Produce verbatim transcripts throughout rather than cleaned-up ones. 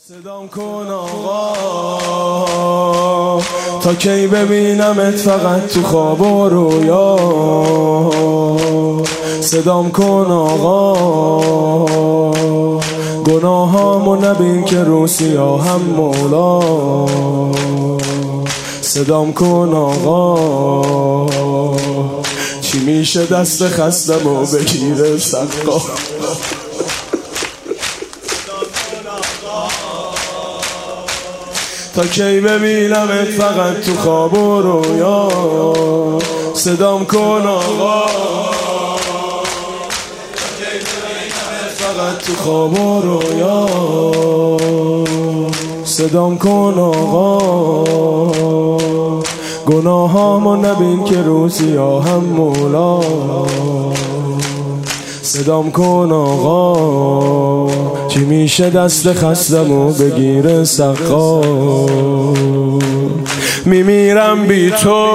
صدام کن آقا تا کی ببینمت فقط تو خواب و رویا. صدام کن آقا گناهامو نبین که رو سیاهم مولا. صدام کن آقا چی میشه دست خستمو بگیره سقا. تا کی ببینمت فقط تو خواب و رویا. صدام کن آقا فقط تو خواب و رویا. صدام کن آقا گناهامو نبین که رو سیاهم مولا. صدام کن آقا چی میشه دست خستمو بگیره سقا. میمیرم بی تو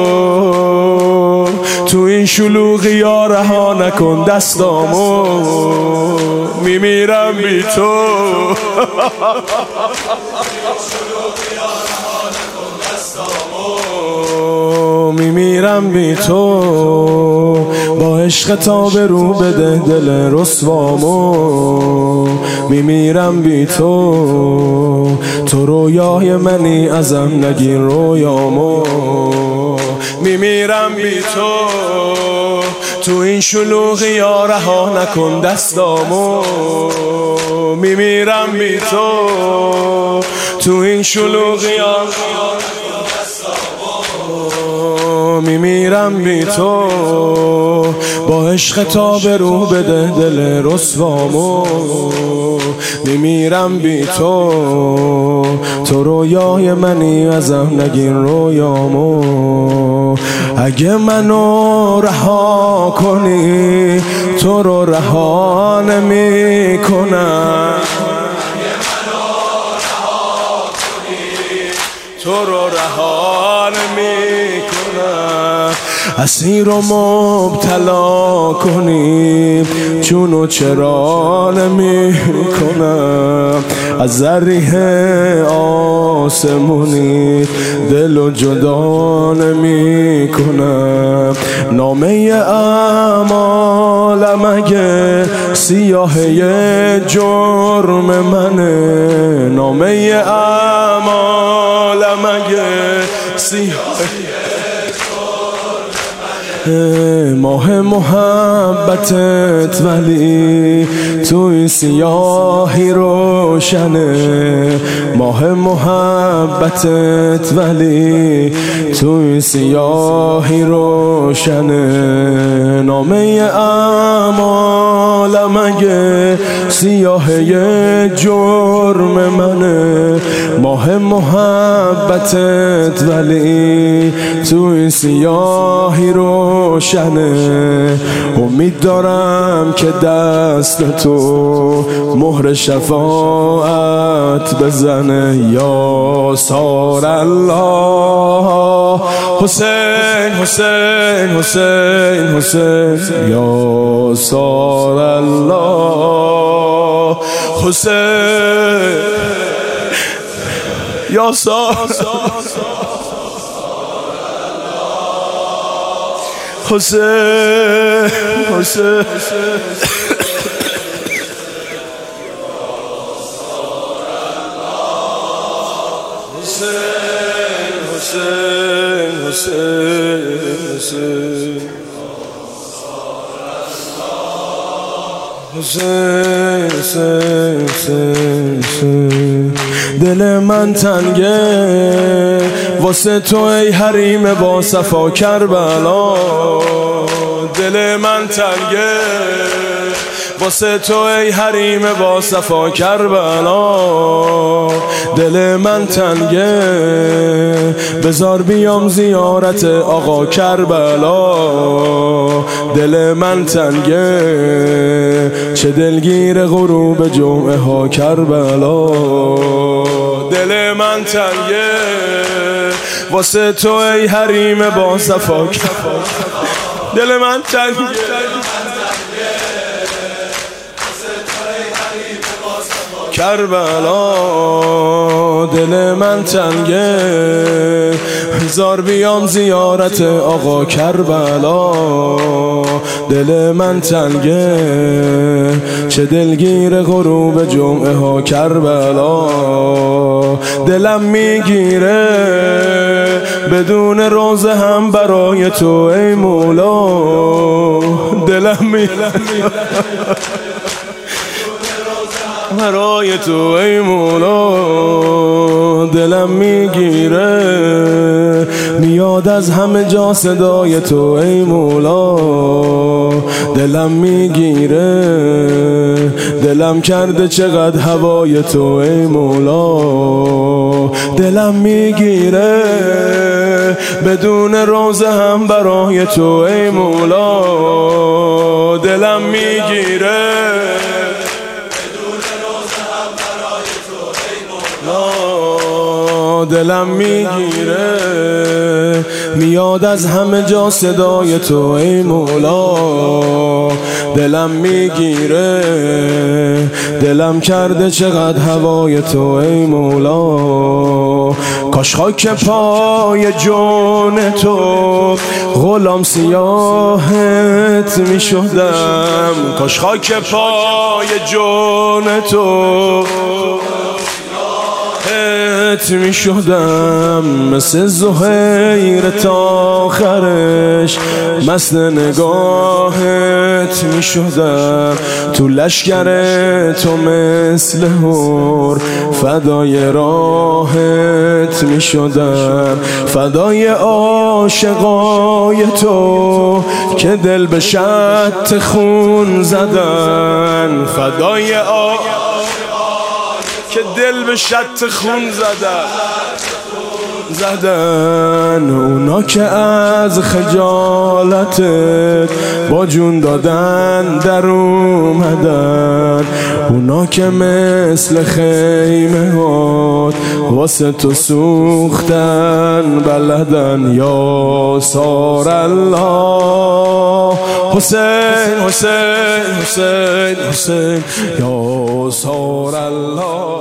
تو این شلوغی ها رها نکن دستامو. میمیرم بی تو میمیرم بی تو با عشق تا به رو بده دل رسوامو. میمیرم بی تو تو رویای منی ازم نگیر رویامو. میمیرم بی تو تو این شلوغی ها رها نکن دستامو. میمیرم بی تو تو این شلوغی ها میمیرم بی تو با عشق تا به رو بده دل رسوامو. میمیرم بی تو تو رویای منی ازم نگیر رویامو. اگه منو رها کنی تو رو رها نمی کنم. تو رو رها نمی کنم. اسیر و مبتلا کنی چونو چرا نمی کنم. از ذریح آسمونی دلو جدا نمی کنم. نامه اعمالم اگه سیاهه جرم منه. نامه اعمالم اگه سیاهه ماه محبتت ولی توی سیاهی روشنه. ماه محبتت ولی توی سیاهی روشنه. نامه اعمالم اگه سیاهه جرم منه. ماه محبتت ولی توی سیاهی روشنه. امید دارم که دست تو مهر شفاعت بزنه. یا سار الله حسین حسین حسین حسین. یا سار الله حسین. یا سار حسین حسین حسین حسین حسین حسین. دل من تنگه واسه تو ای حریم با صفا کربلا. دل من تنگه واسه تو ای حریم با صفا کربلا. دل من تنگه بزار بیام زیارت آقا کربلا. دل من تنگه چه دلگیر غروب جمعه ها کربلا. دل من تنگه واسه تو ای حریم با صفا کربلا. دل من تنگه کربلا دل من تنگه هزار بیام زیارت آقا کربلا دل من تنگه چه دلگیر غروب جمعه ها کربلا دلم میگیره بدون روزه هم برای تو ای مولا دلم میگیره برای تو ای مولا دلم میگیره میاد از همه جا صدای تو ای مولا دلم میگیره دلم کرده چقدر هوای تو ای مولا دلم میگیره بدون روزه هم برای تو ای مولا دلم میگیره دلم میگیره میاد از همه جا صدای تو ای مولا دلم میگیره دلم کرده چقدر هوای تو ای مولا کاش خاک پای جون تو غلام سیاهت میشدم کاش خاک پای جون تو می شدم مثل زهیر تا آخرش مست نگاهت می شدم تو لشگر تو مثل هور فدای راهت می شدم فدای عاشقای تو که دل به شط خون زدن فدای عاشقای که دل به شط خون زدن زدن اونا که از خجالتت با جون دادن در اومدن اونا که مثل خیمه هات واسه تو سوختن بلدن یا سار الله حسین حسین حسین حسین یا سار الله